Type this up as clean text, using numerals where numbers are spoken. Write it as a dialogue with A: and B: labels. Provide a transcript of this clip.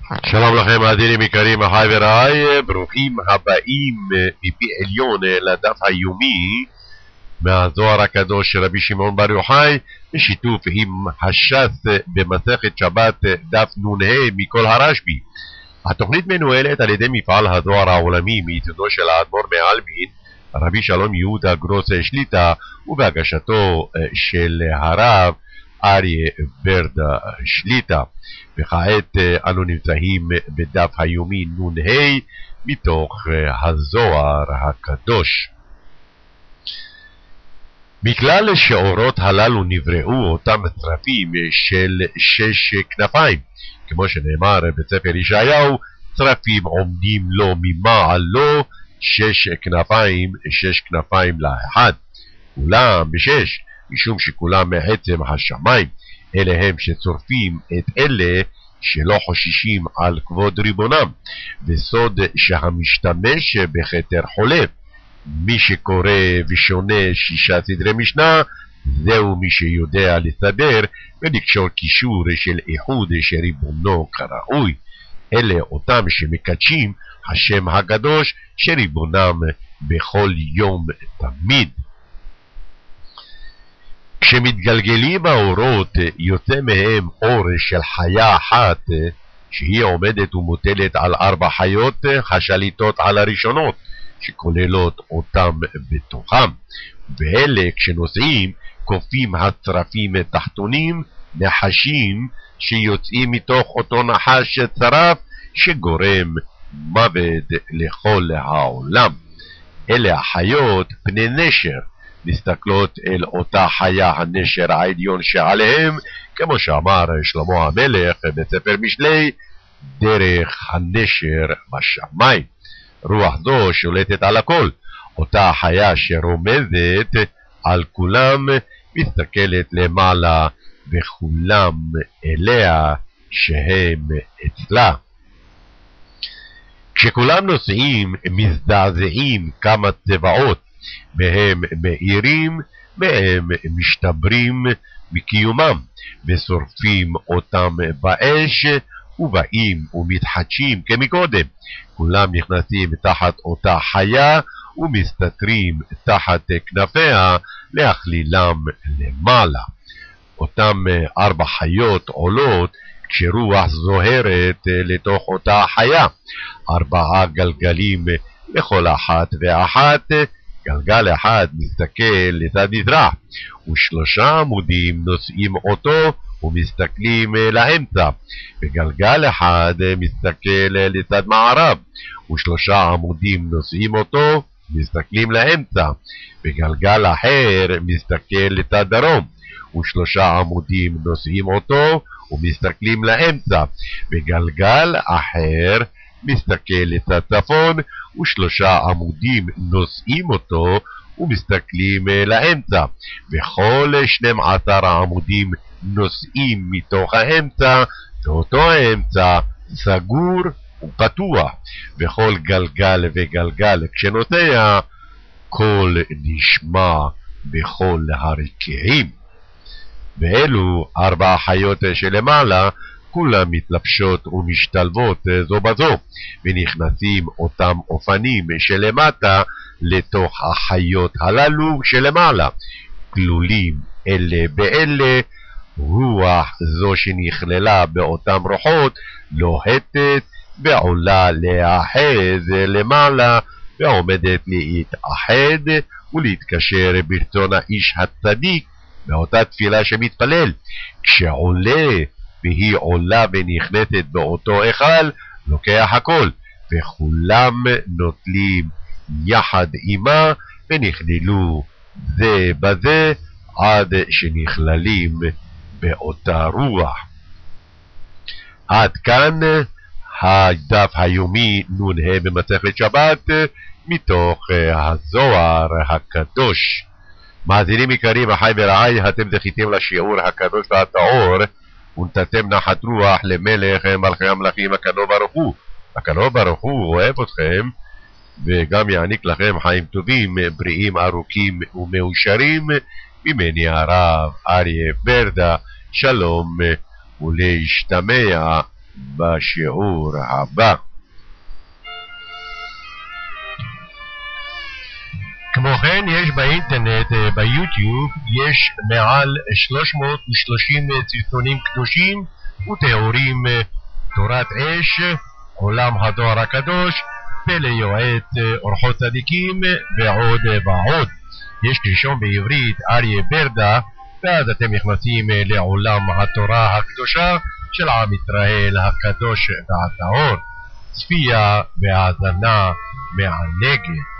A: שלום לכם מאזינים יקרים, אחי ורעי, ברוכים הבאים מפי עליון לדף היומי מהזוהר הקדוש של רבי שמעון בר יוחאי, בשיתוף עם הש"ס במסכת שבת דף נ"ה מכל הרשב"י. התוכנית מנוהלת על ידי מפעל הזוהר העולמי מיסודו של האדמו"ר מעלמין רבי שלום יהודה גרוס שליט"א, ובהגשתו של הרב אריה ברדה שליט"א. וכעת אנו נמצאים בדף היומי נ"ה מתוך הזוהר הקדוש. מכלל שאורות הללו נבראו אותם צרפים של 6 כנפיים, כמו שנאמר בספר ישעיהו, צרפים עומדים לו ממעלו 6 כנפיים, 6 כנפיים לאחד, כולם בשש, משום שכולם מעצם השמיים. אלה הם שצורפים את אלה שלא חוששים על כבוד ריבונם, וסוד שהמשתמש בכתר חולף. מי שקורא ושונה 6 סדרי משנה, זהו מי שיודע לסדר ולקשור קישור של איחוד שריבונו כראוי. אלה אותם שמקדשים השם הקדוש שריבונם בכל יום תמיד. כשמתגלגלים האורות יוצא מהם אור של חיה אחת, שהיא עומדת ומוטלת על 4 חיות השליטות על הראשונות, שכוללות אותם בתוכם. ואלה כשנוסעים קופים הצרפים תחתונים נחשים שיוצאים מתוך אותו נחש צרף שגורם מוות לכל העולם. אלה החיות פני נשר, מסתכלות אל אותה חיה הנשר העליון שעליהם, כמו שאמר שלמה המלך בספר משלי, דרך הנשר בשמיים. רוח זו שולטת על הכל. אותה חיה שרומזת על כולם מסתכלת למעלה וכולם אליה שהם אצלה. כשכולם נוסעים מזדעזעים כמה צבאות, מהם מאירים, מהם משתברים מקיומם, ושורפים אותם באש, ובאים ומתחדשים כמקודם. כולם נכנסים תחת אותה חיה, ומסתתרים תחת כנפיה, להכלילם למעלה. אותם 4 חיות עולות, כשרוח זוהרת לתוך אותה חיה. 4 גלגלים לכל אחת ואחת, גלגל אחד מסתכל לצד מזרח, ו3 עמודים נושאים אותו ומסתכלים לאמצע, וגלגל אחד מסתכל לצד מערב, ו3 עמודים נושאים אותו ומסתכלים לאמצע, וגלגל אחר מסתכל לצד דרום, ו3 עמודים נושאים אותו ומסתכלים לאמצע, וגלגל אחר מסתכל לצד צפון, ו3 עמודים נושאים אותו ומסתכלים לאמצע, וכל 12 עמודים נושאים מתוך האמצע, ואותו האמצע סגור ופתוח, וכל גלגל וגלגל כשנוסע קול נשמע בכל הרקיעים. ואלו 4 חיות שלמעלה, כולם מתלבשות ומשתלבות זו בזו, ונכנסים אותם אופנים שלמטה לתוך החיות הללו שלמעלה, כלולים אלה באלה. רוח זו שנכללה באותם רוחות לוהטת ועולה להאחז למעלה, ועומדת להתאחד ולהתקשר ברצון האיש הצדיק באותה תפילה שמתפלל. כשעולה והיא עולה ונכנסת באותו היכל, לוקח הכל, וכולם נוטלים יחד עמה, ונכללו זה בזה עד שנכללים באותה רוח. עד כאן הדף היומי נ"ה במסכת שבת מתוך הזוהר הקדוש. מאזינים יקרים, אחי ורעי, אתם זכיתם לשיעור הקדוש והטהור, ונתתם נחת רוח למלך מלכי המלכים הקדוש ברוך הוא. הקדוש ברוך הוא אוהב אתכם, וגם יעניק לכם חיים טובים, בריאים, ארוכים ומאושרים. ממני הרב אריה ברדה, שלום ולהשתמע בשיעור הבא. כמו כן, יש באינטרנט, ביוטיוב, יש מעל 330 סרטונים קדושים ותיאורים, תורת אש, עולם הדואר הקדוש, פלא יועץ, אורחות צדיקים ועוד ועוד. יש לרשום בעברית אריה ברדה, ואז אתם נכנסים לעולם התורה הקדושה של עם ישראל הקדוש והטהור. צפייה והאזנה מהנגד.